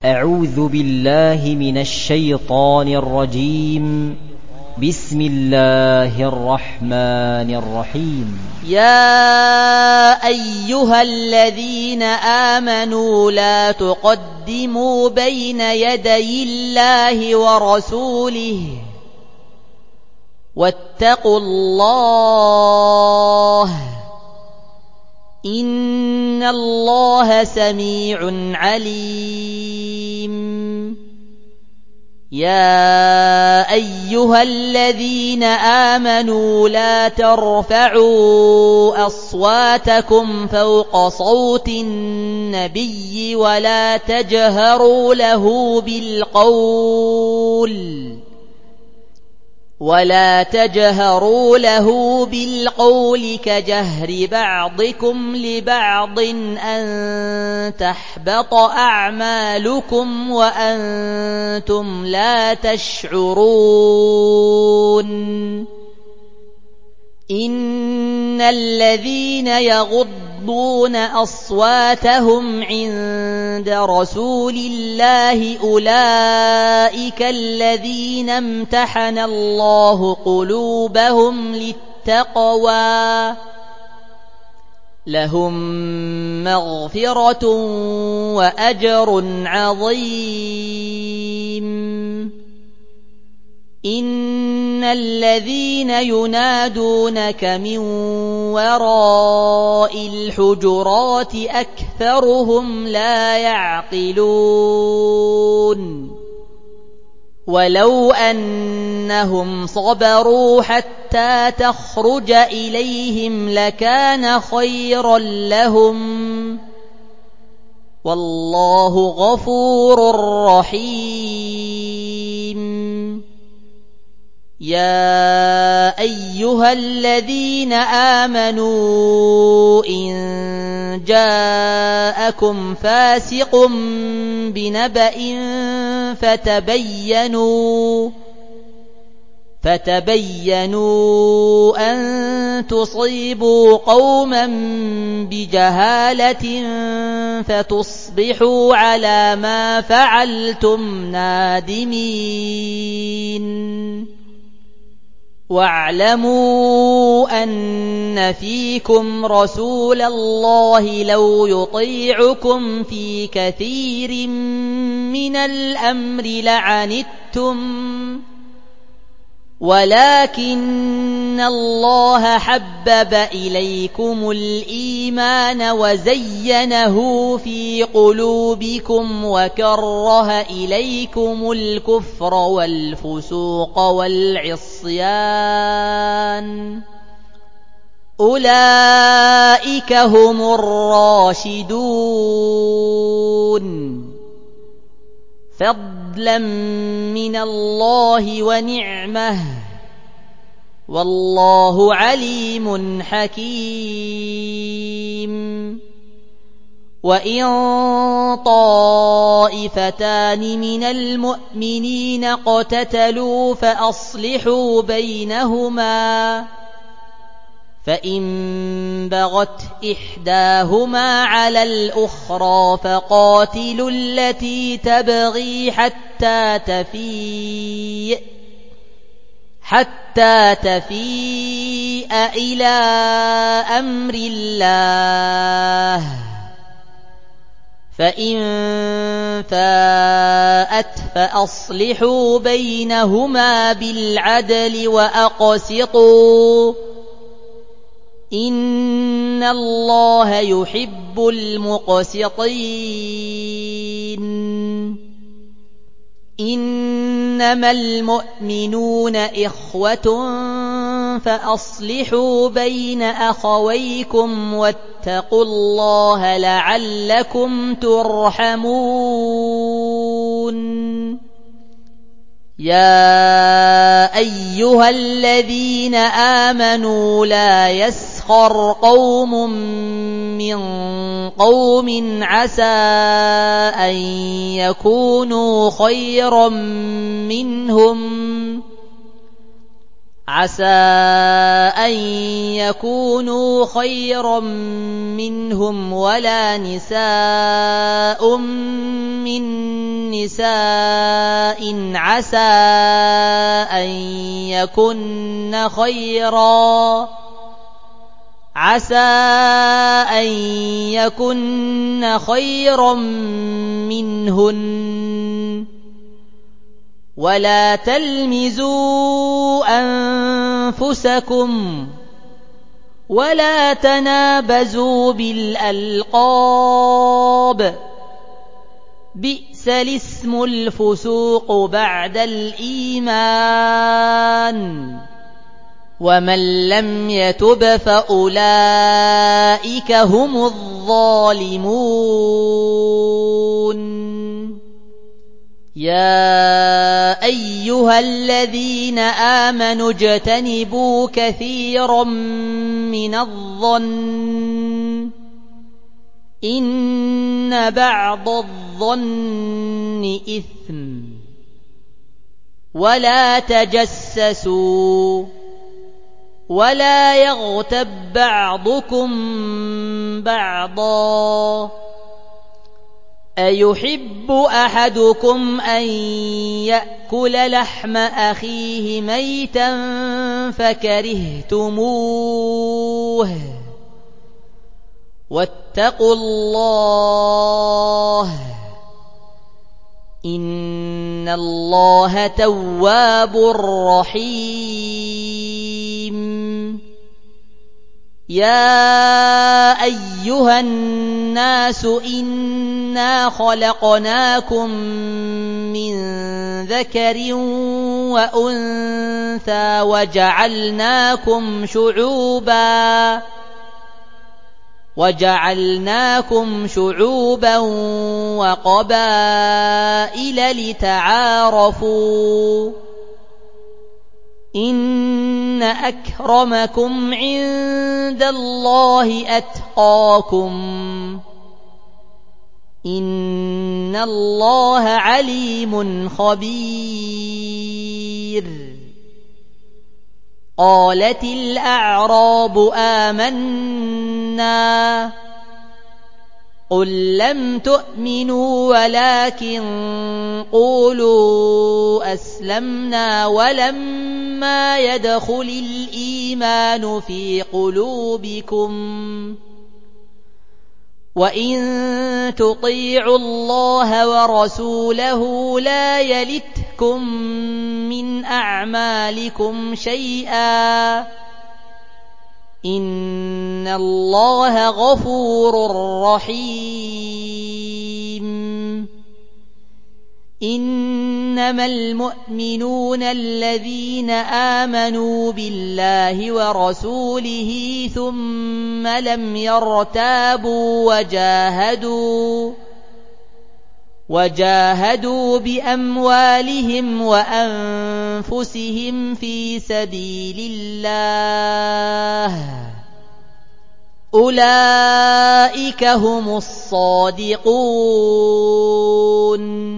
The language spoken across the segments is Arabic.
أعوذ بالله من الشيطان الرجيم. بسم الله الرحمن الرحيم. يا أيها الذين آمنوا لا تقدموا بين يدي الله ورسوله واتقوا الله إن الله سميع عليم. يا أيها الذين آمنوا لا ترفعوا أصواتكم فوق صوت النبي ولا تجهروا له بالقول كجهر بعضكم لبعض أن تحبط أعمالكم وأنتم لا تشعرون. إن الذين يغضون أصواتهم عند رسول الله أولئك الذين امتحن الله قلوبهم للتقوى لهم مغفرة وأجر عظيم. إن الذين ينادونك من وراء الحجرات أكثرهم لا يعقلون. ولو أنهم صبروا حتى تخرج إليهم لكان خيرا لهم والله غفور رحيم. يا أيها الذين آمنوا إن جاءكم فاسق بنبأ فتبينوا أن تصيبوا قوما بجهالة فتصبحوا على ما فعلتم نادمين. واعلموا أن فيكم رسول الله لو يطيعكم في كثير من الأمر لعنتم ولكن الله حبب إليكم الإيمان وزينه في قلوبكم وكره إليكم الكفر والفسوق والعصيان أولئك هم الراشدون فضلا من الله ونعمه والله عليم حكيم. وإن طائفتان من المؤمنين اقتتلوا فأصلحوا بينهما فإن بغت إحداهما على الأخرى فقاتلوا التي تبغي حتى تفيء إلى أمر الله فإن فاءت فأصلحوا بينهما بالعدل وأقسطوا إن الله يحب المقسطين. إنما المؤمنون إخوة فأصلحوا بين أخويكم واتقوا الله لعلكم ترحمون. يا أيها الذين آمنوا لا يسخر قوم من قوم عسى أن يكونوا خيرا منهم ولا نساء من نِّسَاءٍ عَسَىٰ أَن يَكُنَّ خَيْرًا مِّنْهُنَّ ۖ وَلَا تَلْمِزُوا أَنفُسَكُمْ وَلَا تَنَابَزُوا بِالْأَلْقَابِ ۖ بِئْسَ الِاسْمُ الْفُسُوقُ بَعْدَ الْإِيمَانِ ۚ وَمَن لَّمْ يَتُبْ فَأُولَٰئِكَ هُمُ الظَّالِمُونَ. يَا أَيُّهَا الَّذِينَ آمَنُوا اجْتَنِبُوا كَثِيرًا مِّنَ الظَّنِّ ۚ إِنَّ بَعْضَ الظَّنِّ إِثْمٌ ۖ وَلَا تَجَسَّسُوا، وَلَا يَغْتَب بَّعْضُكُم بَعْضًا ۚ أَيُحِبُّ أَحَدُكُمْ أَن يَأْكُلَ لَحْمَ أَخِيهِ مَيْتًا فَكَرِهْتُمُوهُ ۚ وَاتَّقُوا اللَّهَ ۚ إِنَّ اللَّهَ تَوَّابٌ رَّحِيمٌ. يَا أَيُّهَا النَّاسُ إِنَّا خَلَقْنَاكُم مِّن ذَكَرٍ وَأُنثَىٰ وَجَعَلْنَاكُمْ شُعُوبًا وَقَبَائِلَ لِتَعَارَفُوا ۚ إِنَّ أَكْرَمَكُمْ عِندَ اللَّهِ أَتْقَاكُمْ ۚ إِنَّ اللَّهَ عَلِيمٌ خَبِيرٌ. قَالَتِ الْأَعْرَابُ آمَنَّا ۖ قُل لَّمْ تُؤْمِنُوا وَلَٰكِن قُولُوا أَسْلَمْنَا وَلَمَّا يَدْخُلِ الْإِيمَانُ فِي قُلُوبِكُمْ ۖ وَإِن تُطِيعُوا اللَّهَ وَرَسُولَهُ لَا يَلِتْكُم مِّنْ أَعْمَالِكُمْ شَيْئًا ۚ إِنَّ اللَّهَ غَفُورٌ رَّحِيمٌ. إِنَّمَا الْمُؤْمِنُونَ الَّذِينَ آمَنُوا بِاللَّهِ وَرَسُولِهِ ثُمَّ لَمْ يَرْتَابُوا وَجَاهَدُوا بِأَمْوَالِهِمْ وَأَنفُسِهِمْ فِي سَبِيلِ اللَّهِ ۚ أُولَٰئِكَ هُمُ الصَّادِقُونَ.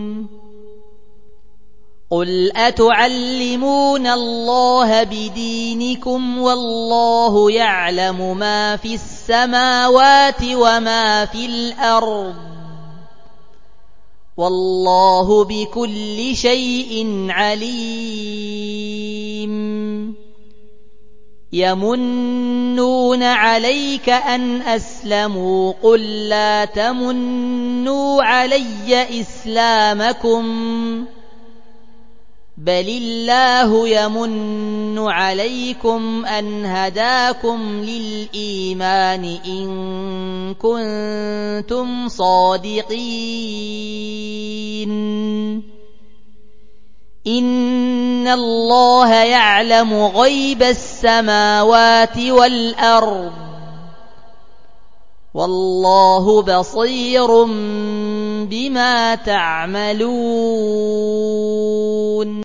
قُلْ أَتُعَلِّمُونَ اللَّهَ بِدِينِكُمْ وَاللَّهُ يَعْلَمُ مَا فِي السَّمَاوَاتِ وَمَا فِي الْأَرْضِ ۚ وَاللَّهُ بِكُلِّ شَيْءٍ عَلِيمٌ. يَمُنُّونَ عَلَيْكَ أَنْ أَسْلَمُوا ۖ قُل لَّا تَمُنُّوا عَلَيَّ إِسْلَامَكُم ۖ بَلِ اللَّهُ يَمُنُّ عَلَيْكُمْ أَنْ هَدَاكُمْ لِلْإِيمَانِ إِن كُنتُمْ صَادِقِينَ. إِنَّ اللَّهَ يَعْلَمُ غَيْبَ السَّمَاوَاتِ وَالْأَرْضِ ۚ وَاللَّهُ بَصِيرٌ بِمَا تَعْمَلُونَ.